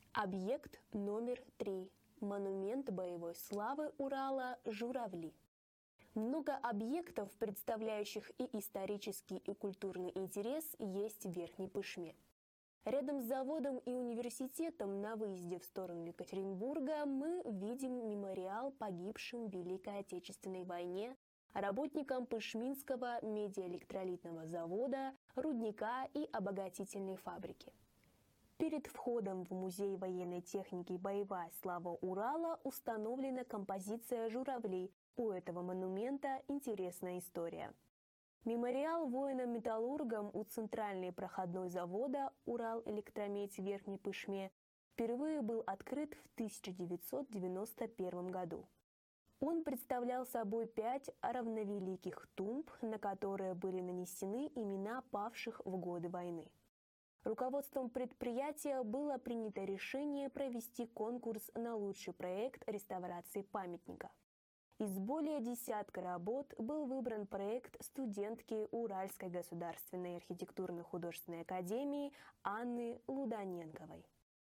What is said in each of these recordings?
Объект номер 3. Монумент боевой славы Урала «Журавли». Много объектов, представляющих и исторический, и культурный интерес, есть в Верхней Пышме. Рядом с заводом и университетом на выезде в сторону Екатеринбурга мы видим мемориал погибшим в Великой Отечественной войне работникам Пышминского медиаэлектролитного завода, рудника и обогатительной фабрики. Перед входом в Музей военной техники «Боевая слава Урала» установлена композиция «Журавли». У этого монумента интересная история. Мемориал воинам-металлургам у центральной проходной завода «Урал-электромедь» в Верхней Пышме впервые был открыт в 1991 году. Он представлял собой 5 равновеликих тумб, на которые были нанесены имена павших в годы войны. Руководством предприятия было принято решение провести конкурс на лучший проект реставрации памятника. Из более десятка работ был выбран проект студентки Уральской государственной архитектурно-художественной академии Анны Лудоненковой.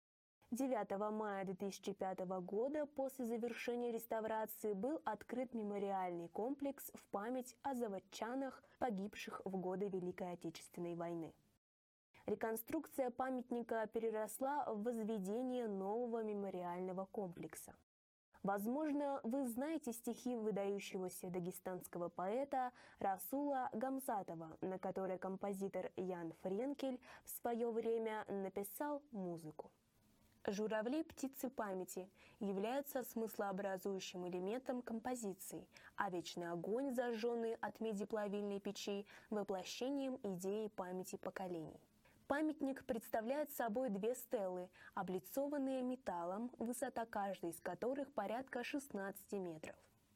9 мая 2005 года после завершения реставрации был открыт мемориальный комплекс в память о заводчанах, погибших в годы Великой Отечественной войны. Реконструкция памятника переросла в возведение нового мемориального комплекса. Возможно, вы знаете стихи выдающегося дагестанского поэта Расула Гамзатова, на которые композитор Ян Френкель в свое время написал музыку. Журавли – птицы памяти, являются смыслообразующим элементом композиции, а вечный огонь, зажженный от медиплавильной печи, воплощением идеи памяти поколений. Памятник представляет собой 2 стелы, облицованные металлом, высота каждой из которых порядка 16 метров.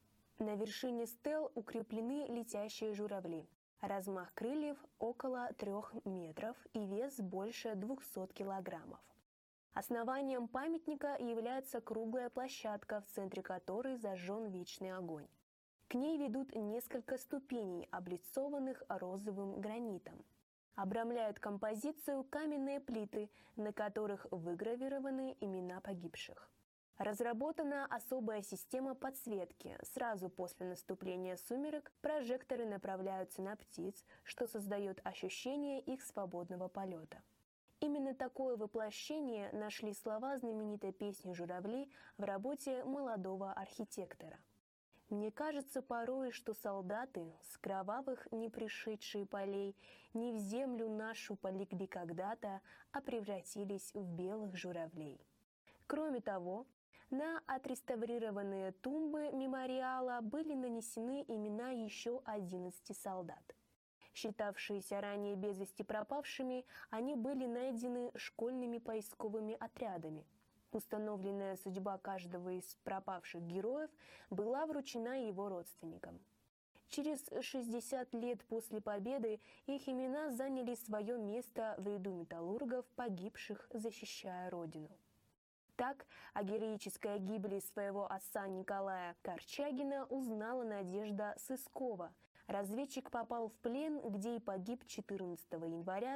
На вершине стел укреплены летящие журавли. Размах крыльев около 3 метров и вес больше 200 килограммов. Основанием памятника является круглая площадка, в центре которой зажжен вечный огонь. К ней ведут несколько ступеней, облицованных розовым гранитом. Обрамляют композицию каменные плиты, на которых выгравированы имена погибших. Разработана особая система подсветки. Сразу после наступления сумерек прожекторы направляются на птиц, что создает ощущение их свободного полета. Именно такое воплощение нашли слова знаменитой песни «Журавли» в работе молодого архитектора. «Мне кажется порой, что солдаты, с кровавых не пришедшие полей, не в землю нашу полегли когда-то, а превратились в белых журавлей». Кроме того, на отреставрированные тумбы мемориала были нанесены имена еще 11 солдат. Считавшиеся ранее без вести пропавшими, они были найдены школьными поисковыми отрядами. Установленная судьба каждого из пропавших героев была вручена его родственникам. Через 60 лет после победы их имена заняли свое место в ряду металлургов, погибших, защищая Родину. Так, о героической гибели своего отца Николая Корчагина узнала Надежда Сыскова. Разведчик попал в плен, где и погиб 14 января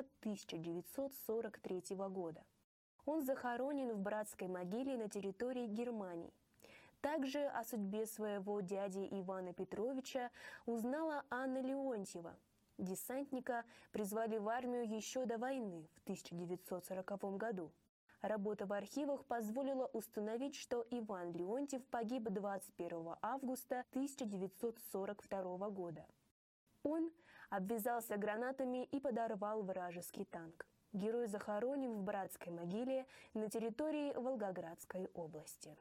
1943 года. Он захоронен в братской могиле на территории Германии. Также о судьбе своего дяди Ивана Петровича узнала Анна Леонтьева. Десантника призвали в армию еще до войны, в 1940 году. Работа в архивах позволила установить, что Иван Леонтьев погиб 21 августа 1942 года. Он обвязался гранатами и подорвал вражеский танк. Герой захоронен в братской могиле на территории Волгоградской области.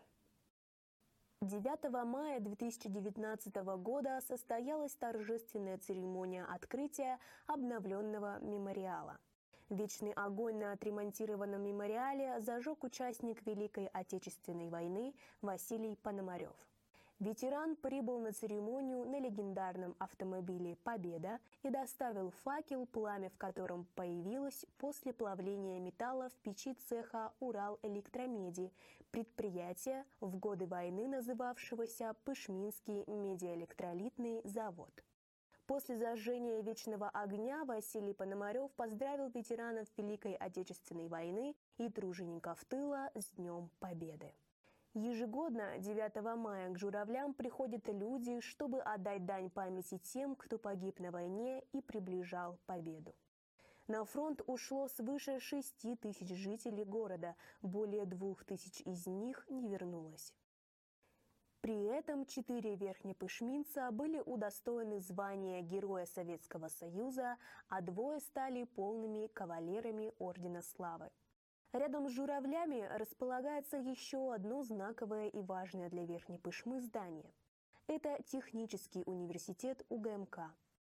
9 мая 2019 года состоялась торжественная церемония открытия обновленного мемориала. Вечный огонь на отремонтированном мемориале зажег участник Великой Отечественной войны Василий Пономарев. Ветеран прибыл на церемонию на легендарном автомобиле «Победа» и доставил факел, пламя в котором появилось после плавления металла в печи цеха «Урал-электромеди», предприятия, в годы войны называвшегося Пышминский медиаэлектролитный завод. После зажжения вечного огня Василий Пономарев поздравил ветеранов Великой Отечественной войны и тружеников тыла с Днем Победы. Ежегодно 9 мая к журавлям приходят люди, чтобы отдать дань памяти тем, кто погиб на войне и приближал победу. На фронт ушло свыше 6 тысяч жителей города, более 2000 из них не вернулось. При этом 4 верхнепышминца были удостоены звания Героя Советского Союза, а 2 стали полными кавалерами Ордена Славы. Рядом с журавлями располагается еще одно знаковое и важное для Верхней Пышмы здание. Это Технический университет УГМК.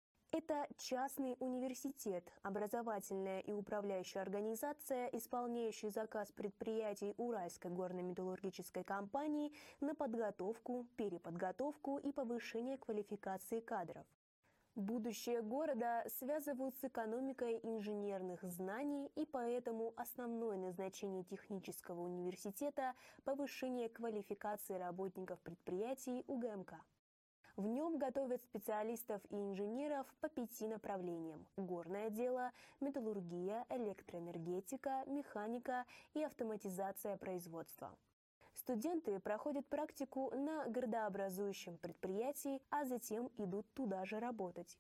Это частный университет, образовательная и управляющая организация, исполняющая заказ предприятий Уральской горно-металлургической компании на подготовку, переподготовку и повышение квалификации кадров. Будущее города связывают с экономикой инженерных знаний, и поэтому основное назначение технического университета – повышение квалификации работников предприятий УГМК. В нем готовят специалистов и инженеров по 5 направлениям – горное дело, металлургия, электроэнергетика, механика и автоматизация производства. Студенты проходят практику на градообразующем предприятии, а затем идут туда же работать.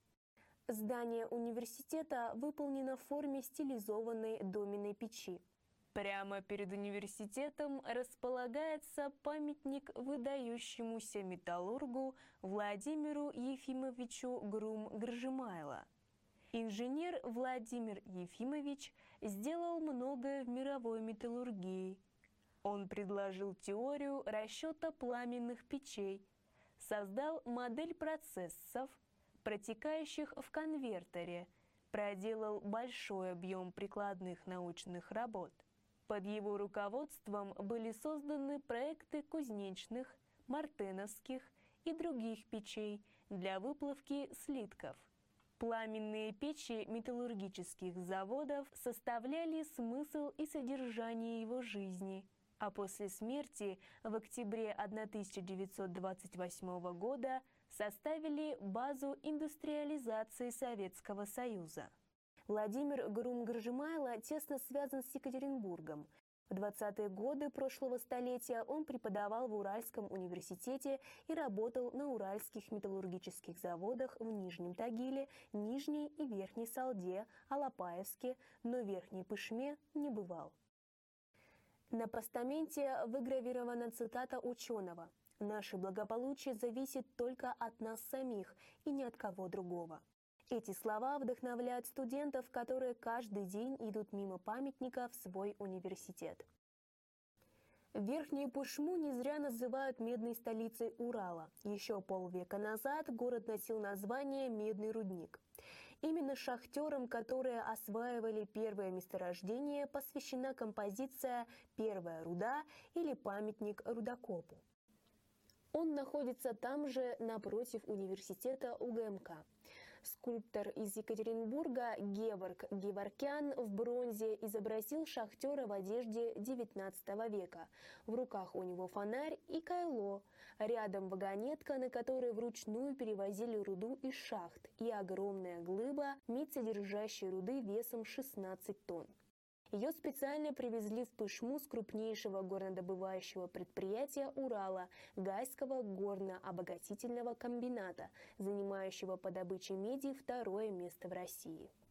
Здание университета выполнено в форме стилизованной доменной печи. Прямо перед университетом располагается памятник выдающемуся металлургу Владимиру Ефимовичу Грум-Гржимайло. Инженер Владимир Ефимович сделал многое в мировой металлургии. Он предложил теорию расчета пламенных печей, создал модель процессов, протекающих в конвертере, проделал большой объем прикладных научных работ. Под его руководством были созданы проекты кузнечных, мартеновских и других печей для выплавки слитков. Пламенные печи металлургических заводов составляли смысл и содержание его жизни, а после смерти в октябре 1928 года составили базу индустриализации Советского Союза. Владимир Грум-Гржимайло тесно связан с Екатеринбургом. В 20-е годы прошлого столетия он преподавал в Уральском университете и работал на уральских металлургических заводах в Нижнем Тагиле, Нижней и Верхней Салде, Алапаевске, но в Верхней Пышме не бывал. На постаменте выгравирована цитата ученого: «Наше благополучие зависит только от нас самих и ни от кого другого». Эти слова вдохновляют студентов, которые каждый день идут мимо памятника в свой университет. Верхнюю Пышму не зря называют медной столицей Урала. Еще полвека назад город носил название «Медный рудник». Именно шахтерам, которые осваивали первое месторождение, посвящена композиция «Первая руда» или памятник рудокопу. Он находится там же, напротив университета УГМК. Скульптор из Екатеринбурга Геворг Геворкян в бронзе изобразил шахтера в одежде XIX века. В руках у него фонарь и кайло. Рядом вагонетка, на которой вручную перевозили руду из шахт, и огромная глыба медсодержащей руды весом 16 тонн. Ее специально привезли в Пышму с крупнейшего горнодобывающего предприятия Урала – Гайского горно-обогатительного комбината, занимающего по добыче меди 2-е место в России.